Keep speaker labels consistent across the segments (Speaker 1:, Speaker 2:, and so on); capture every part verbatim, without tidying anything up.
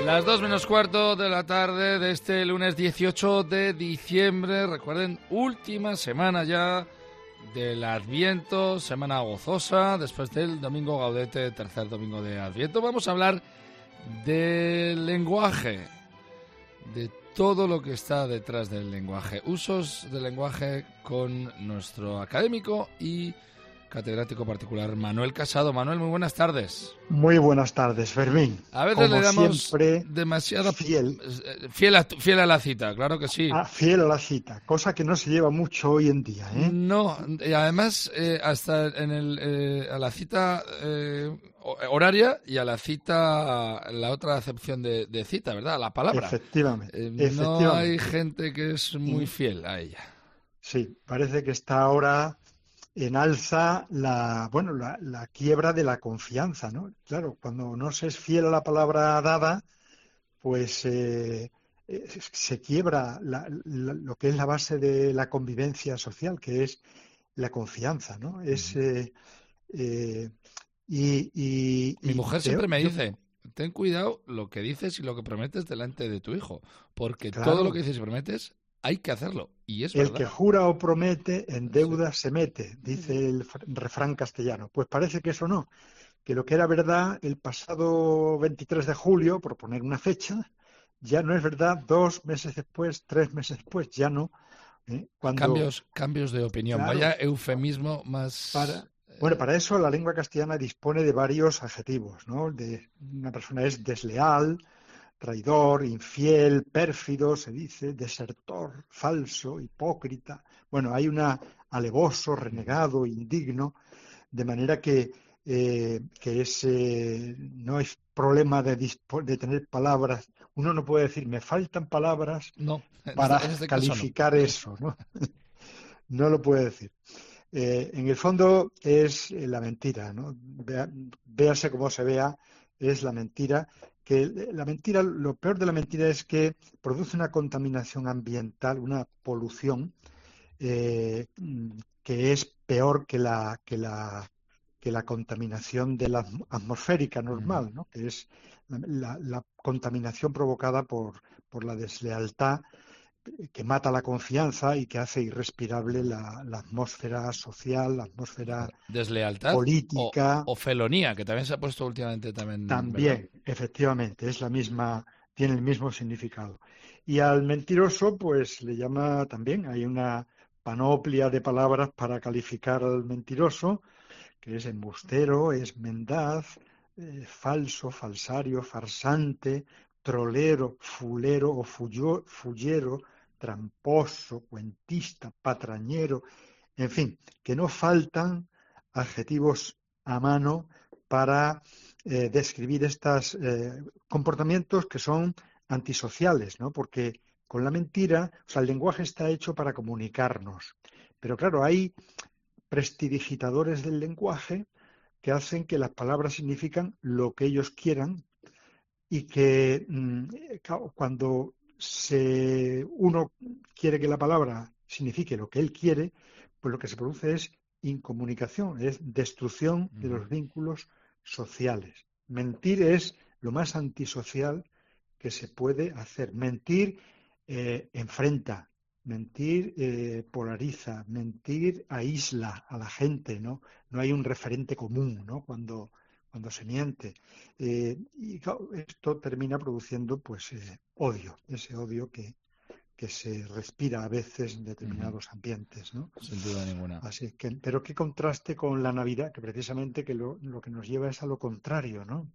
Speaker 1: Las dos menos cuarto de la tarde de este lunes dieciocho de diciembre. Recuerden, última semana ya del Adviento, semana gozosa, después del Domingo Gaudete, tercer domingo de Adviento. Vamos a hablar del lenguaje, de todo lo que está detrás del lenguaje. Usos del lenguaje con nuestro académico y catedrático particular Manuel Casado. Manuel, muy buenas tardes.
Speaker 2: Muy buenas tardes, Fermín.
Speaker 1: A veces
Speaker 2: Como
Speaker 1: le damos
Speaker 2: siempre,
Speaker 1: demasiada
Speaker 2: fiel.
Speaker 1: Fiel a, fiel a la cita, claro que sí.
Speaker 2: Ah, fiel a la cita, cosa que no se lleva mucho hoy en día, ¿eh?
Speaker 1: No, y además eh, hasta en el eh, a la cita eh, horaria y a la cita, la otra acepción de, de cita, ¿verdad? A la palabra.
Speaker 2: Efectivamente,
Speaker 1: Eh,
Speaker 2: efectivamente.
Speaker 1: No hay gente que es muy
Speaker 2: Y,
Speaker 1: fiel a ella.
Speaker 2: sí, parece que está ahora en alza la, bueno, la, la quiebra de la confianza, ¿no? Claro, cuando no se es fiel a la palabra dada, pues eh, eh, se quiebra la, la, lo que es la base de la convivencia social, que es la confianza, ¿no? Es
Speaker 1: Uh-huh.
Speaker 2: eh, eh, y, y,
Speaker 1: Mi
Speaker 2: y
Speaker 1: mujer
Speaker 2: peor,
Speaker 1: siempre me
Speaker 2: yo,
Speaker 1: dice, ten cuidado lo que dices y lo que prometes delante de tu hijo, porque todo lo que
Speaker 2: claro,
Speaker 1: dices y prometes hay que hacerlo, y es
Speaker 2: el que
Speaker 1: verdad.
Speaker 2: jura o promete en
Speaker 1: Sí.
Speaker 2: deuda se mete, dice el refrán castellano. Pues parece que eso no, que lo que era verdad el pasado veintitrés de julio, por poner una fecha, ya no es verdad dos meses después, tres meses después, ya no. ¿eh? Cuando,
Speaker 1: Cambios, cambios de opinión. Vaya
Speaker 2: claro,
Speaker 1: eufemismo más...
Speaker 2: para, bueno,
Speaker 1: eh,
Speaker 2: para eso la lengua castellana dispone de varios adjetivos, ¿no? De, una persona es desleal, traidor, infiel, pérfido, se dice, desertor, falso, hipócrita. Bueno, hay una alevoso, renegado, indigno, de manera que, eh, que ese, no es problema de, dispo- de tener palabras. Uno no puede decir, me faltan palabras
Speaker 1: no, en
Speaker 2: para
Speaker 1: este, en este caso no.
Speaker 2: calificar eso, ¿no? No lo puede decir. Eh, en el fondo es eh, la mentira, ¿no? Vea, véase como se vea, es la mentira. Que la mentira, lo peor de la mentira es que produce una contaminación ambiental, una polución eh, que es peor que la, que la, que la contaminación de la atmosférica
Speaker 1: Uh-huh.
Speaker 2: normal, ¿no? Que es la, la, la contaminación provocada por, por la deslealtad que mata la confianza y que hace irrespirable la, la atmósfera social, la atmósfera
Speaker 1: Deslealtad o,
Speaker 2: política.
Speaker 1: o felonía, que también se ha puesto últimamente también, ¿verdad?
Speaker 2: También, efectivamente, es la misma, tiene el mismo significado. Y al mentiroso, pues le llama también, hay una panoplia de palabras para calificar al mentiroso, que es embustero, es mendaz, eh, falso, falsario, farsante, trolero, fulero o fullo, fullero, tramposo, cuentista, patrañero, en fin, que no faltan adjetivos a mano para eh, describir estos eh, comportamientos que son antisociales, ¿no? Porque con la mentira, o sea, el lenguaje está hecho para comunicarnos, pero claro, hay prestidigitadores del lenguaje que hacen que las palabras significan lo que ellos quieran y que mmm, cuando se, uno quiere que la palabra signifique lo que él quiere, pues lo que se produce es incomunicación, es destrucción de
Speaker 1: Uh-huh.
Speaker 2: los vínculos sociales. Mentir es lo más antisocial que se puede hacer. Mentir eh, enfrenta, mentir eh, polariza, mentir aísla a la gente, ¿no? No hay un referente común, ¿no? Cuando, cuando se miente. Eh, y claro, esto termina produciendo pues eh, odio, ese odio que, que se respira a veces en
Speaker 1: Uh-huh.
Speaker 2: determinados ambientes, ¿no?
Speaker 1: Sin duda ninguna.
Speaker 2: Así que, pero qué contraste con la Navidad, que precisamente que lo, lo que nos lleva es a lo contrario, ¿no?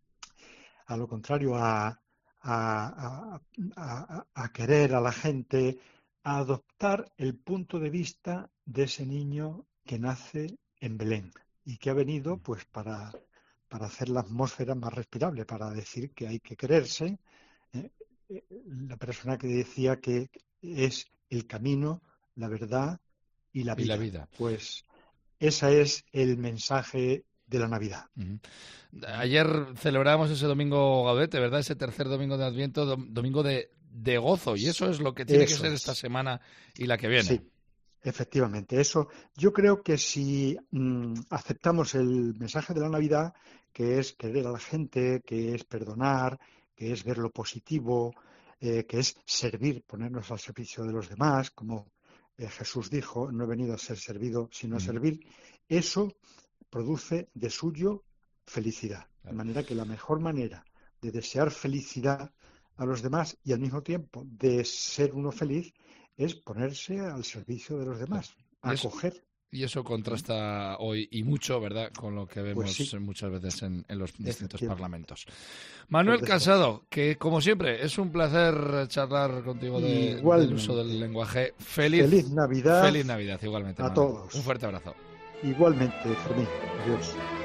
Speaker 2: A lo contrario, a, a, a, a, a querer a la gente, a adoptar el punto de vista de ese niño que nace en Belén y que ha venido pues para, para hacer la atmósfera más respirable, para decir que hay que quererse. ¿eh? La persona que decía que es el camino, la verdad y la
Speaker 1: Y la
Speaker 2: vida.
Speaker 1: vida.
Speaker 2: Pues ese es el mensaje de la Navidad.
Speaker 1: Uh-huh.
Speaker 2: ¿eh?
Speaker 1: Ayer celebramos ese domingo Gaudete, ¿verdad? Ese tercer domingo de Adviento, dom- domingo de, de gozo. Y eso es lo que tiene que
Speaker 2: Eso
Speaker 1: ser esta
Speaker 2: es.
Speaker 1: semana y la que viene.
Speaker 2: Sí. Efectivamente, eso. Yo creo que si mm, aceptamos el mensaje de la Navidad, que es querer a la gente, que es perdonar, que es ver lo positivo, eh, que es servir, ponernos al servicio de los demás, como eh, Jesús dijo, no he venido a ser servido, sino a servir, eso produce de suyo felicidad. De manera que la mejor manera de desear felicidad a los demás y al mismo tiempo de ser uno feliz es ponerse al servicio de los demás, acoger.
Speaker 1: Y eso contrasta hoy y mucho, ¿verdad?, con lo que vemos
Speaker 2: pues sí.
Speaker 1: muchas veces en, en los distintos parlamentos. Manuel Casado, que como siempre es un placer charlar contigo de, del uso del lenguaje. Feliz,
Speaker 2: feliz Navidad.
Speaker 1: Feliz Navidad, igualmente.
Speaker 2: A
Speaker 1: Manuel.
Speaker 2: todos.
Speaker 1: Un fuerte abrazo.
Speaker 2: Igualmente, Fermín. Adiós.